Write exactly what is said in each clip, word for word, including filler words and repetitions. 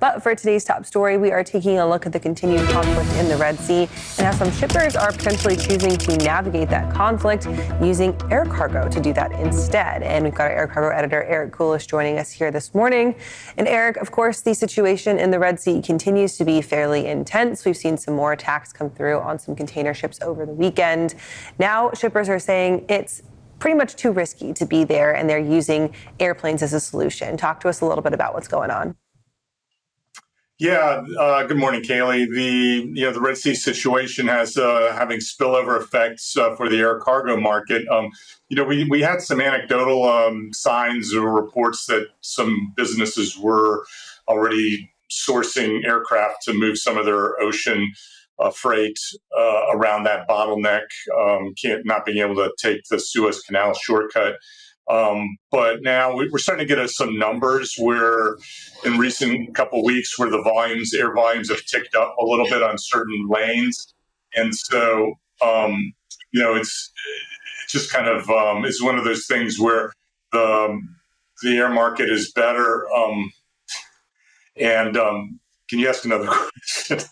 But for today's top story, we are taking a look at the continued conflict in the Red Sea and how some shippers are potentially choosing to navigate that conflict using air cargo to do that instead. And we've got our air cargo editor, Eric Kulish, joining us here this morning. And Eric, of course, the situation in the Red Sea continues to be fairly intense. We've seen some more attacks come through on some container ships over the weekend. Now shippers are saying it's pretty much too risky to be there, and they're using airplanes as a solution. Talk to us a little bit about what's going on. Yeah, uh, good morning, Kaylee. The you know the Red Sea situation has uh, having spillover effects uh, for the air cargo market. Um, you know, we we had some anecdotal um, signs or reports that some businesses were already sourcing aircraft to move some of their ocean Uh, freight uh, around that bottleneck, um, can't, not being able to take the Suez Canal shortcut. Um, but now we're starting to get us some numbers where in recent couple of weeks where the volumes, air volumes have ticked up a little bit on certain lanes. And so, um, you know, it's, it's just kind of, um, it's one of those things where the, the air market is better. Um, and um, can you ask another question?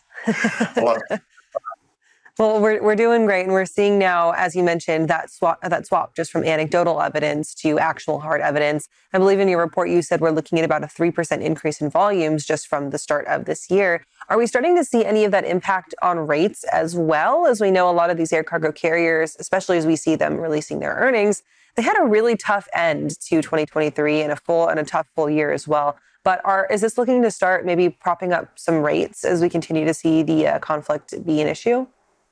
Well, we're we're doing great, and we're seeing now, as you mentioned, that swap that swap just from anecdotal evidence to actual hard evidence. I believe in your report you said we're looking at about a three percent increase in volumes just from the start of this year. Are we starting to see any of that impact on rates as well? As we know, a lot of these air cargo carriers, especially as we see them releasing their earnings, they had a really tough end to twenty twenty-three and a full and a tough full year as well. But are is this looking to start maybe propping up some rates as we continue to see the uh, conflict be an issue?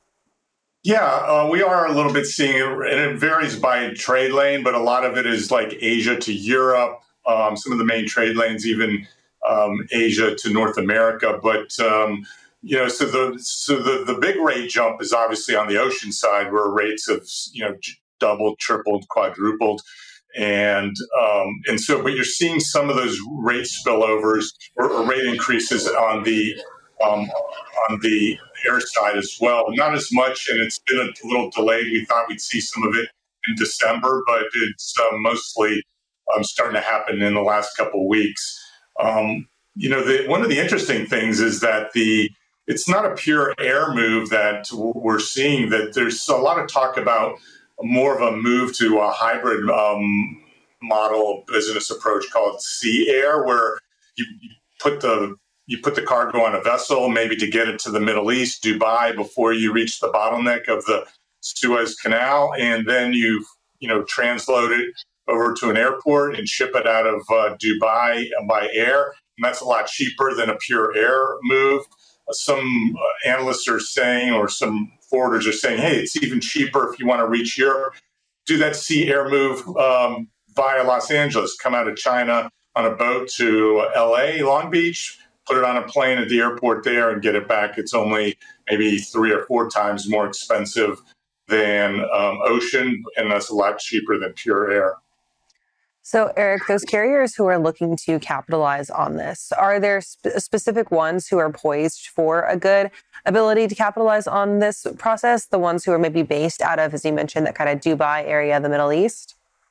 Yeah, uh, we are a little bit seeing it, and it varies by trade lane, but a lot of it is like Asia to Europe, um, some of the main trade lanes, even um, Asia to North America. But, um, you know, so the so the, the big rate jump is obviously on the ocean side where rates have, you know, doubled, tripled, quadrupled. And um, and so, but you're seeing some of those rate spillovers or, or rate increases on the um, on the air side as well. Not as much, and it's been a little delayed. We thought we'd see some of it in December, but it's uh, mostly um, starting to happen in the last couple of weeks. Um, you know, the, one of the interesting things is that the it's not a pure air move that we're seeing. That there's a lot of talk about more of a move to a hybrid um, model business approach called sea air, where you, you put the you put the cargo on a vessel, maybe to get it to the Middle East, Dubai, before you reach the bottleneck of the Suez Canal, and then you you know transload it over to an airport and ship it out of uh, Dubai by air. And that's a lot cheaper than a pure air move. Some uh, analysts are saying, or some forwarders are saying, hey, it's even cheaper if you want to reach Europe. Do that sea air move um, via Los Angeles, come out of China on a boat to L A, Long Beach, put it on a plane at the airport there and get it back. It's only maybe three or four times more expensive than um, ocean, and that's a lot cheaper than pure air. So, Eric, those carriers who are looking to capitalize on this, are there sp- specific ones who are poised for a good ability to capitalize on this process? The ones who are maybe based out of, as you mentioned, that kind of Dubai area, the Middle East?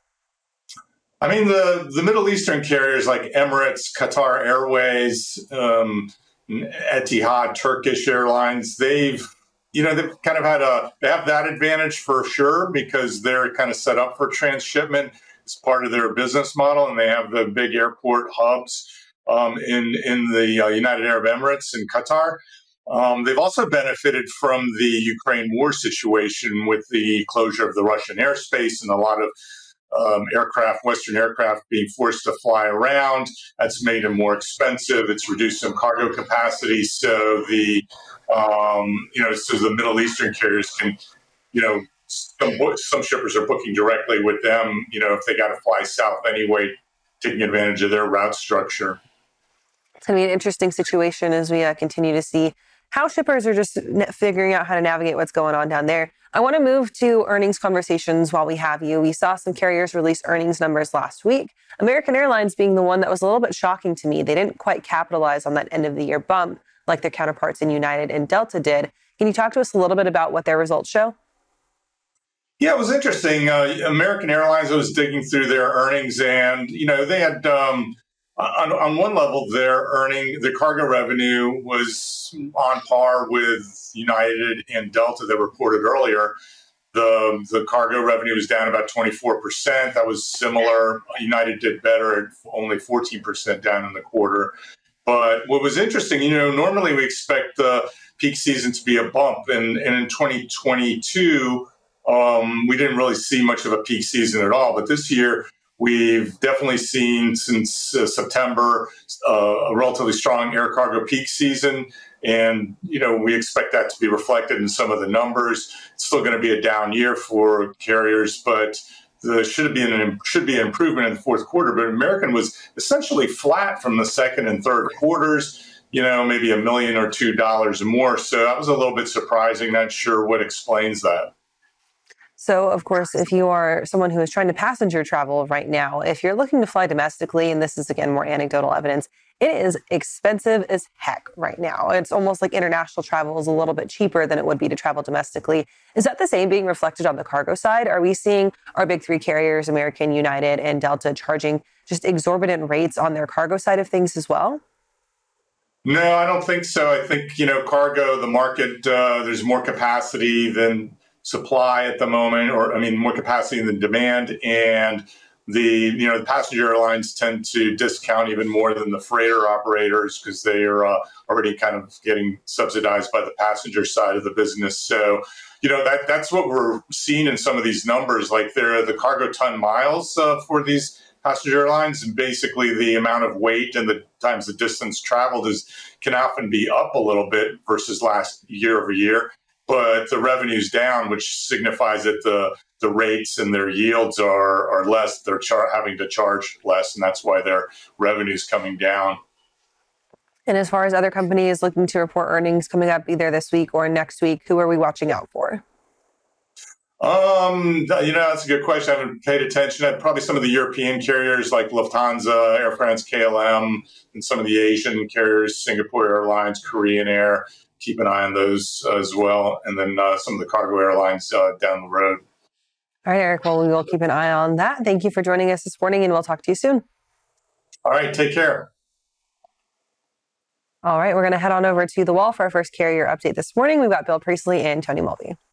I mean, the, the Middle Eastern carriers like Emirates, Qatar Airways, um, Etihad, Turkish Airlines, they've, you know, they've kind of had a, they have that advantage for sure because they're kind of set up for transshipment. It's part of their business model, and they have the big airport hubs um, in in the uh, United Arab Emirates and Qatar. Um, they've also benefited from the Ukraine war situation with the closure of the Russian airspace and a lot of um, aircraft, Western aircraft, being forced to fly around. That's made them more expensive. It's reduced some cargo capacity, so the um, you know so the Middle Eastern carriers can you know. Some, some shippers are booking directly with them, you know, if they got to fly south anyway, taking advantage of their route structure. It's going to be an interesting situation as we uh, continue to see how shippers are just n- figuring out how to navigate what's going on down there. I want to move to earnings conversations while we have you. We saw some carriers release earnings numbers last week. American Airlines being the one that was a little bit shocking to me. They didn't quite capitalize on that end of the year bump like their counterparts in United and Delta did. Can you talk to us a little bit about what their results show? Yeah, it was interesting. Uh, American Airlines, I was digging through their earnings, and you know they had um, On, on one level, their earning, the cargo revenue was on par with United and Delta that reported earlier. The, the cargo revenue was down about twenty-four percent. That was similar. United did better at only fourteen percent down in the quarter. But what was interesting, you know, normally we expect the peak season to be a bump. And, and in twenty twenty-two, um, we didn't really see much of a peak season at all. But this year, we've definitely seen since uh, September uh, a relatively strong air cargo peak season. And, you know, we expect that to be reflected in some of the numbers. It's still going to be a down year for carriers, but there should be an should be an improvement in the fourth quarter. But American was essentially flat from the second and third quarters, you know, maybe a million or two dollars more. So that was a little bit surprising. Not sure what explains that. So, of course, if you are someone who is trying to passenger travel right now, if you're looking to fly domestically, and this is, again, more anecdotal evidence, it is expensive as heck right now. It's almost like international travel is a little bit cheaper than it would be to travel domestically. Is that the same being reflected on the cargo side? Are we seeing our big three carriers, American, United, and Delta, charging just exorbitant rates on their cargo side of things as well? No, I don't think so. I think, you know, cargo, the market, uh, there's more capacity than supply at the moment, or I mean, more capacity than demand. And the, you know, the passenger airlines tend to discount even more than the freighter operators because they are uh, already kind of getting subsidized by the passenger side of the business. So, you know, that that's what we're seeing in some of these numbers. Like they're the cargo ton miles uh, for these passenger airlines, and basically the amount of weight and the times the distance traveled is can often be up a little bit versus last year over year. But the revenue's down, which signifies that the the rates and their yields are are less. They're char- having to charge less, and that's why their revenue's coming down. And as far as other companies looking to report earnings coming up either this week or next week, who are we watching out for? Um, you know, that's a good question. I haven't paid attention. Probably some of the European carriers like Lufthansa, Air France, K L M, and some of the Asian carriers, Singapore Airlines, Korean Air. Keep an eye on those as well. And then uh, some of the cargo airlines uh, down the road. All right, Eric. Well, we will keep an eye on that. Thank you for joining us this morning, and we'll talk to you soon. All right. Take care. All right. We're going to head on over to the wall for our first carrier update this morning. We've got Bill Priestley and Tony Mulvey.